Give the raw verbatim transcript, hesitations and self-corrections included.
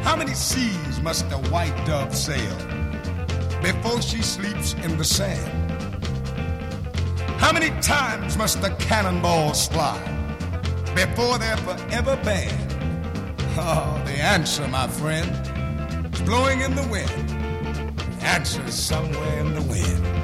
How many seas must the white dove sail before she sleeps in the sand? How many times must the cannonballs fly before they're forever banned? Oh, the answer, my friend, is blowing in the wind. The answer is somewhere in the wind.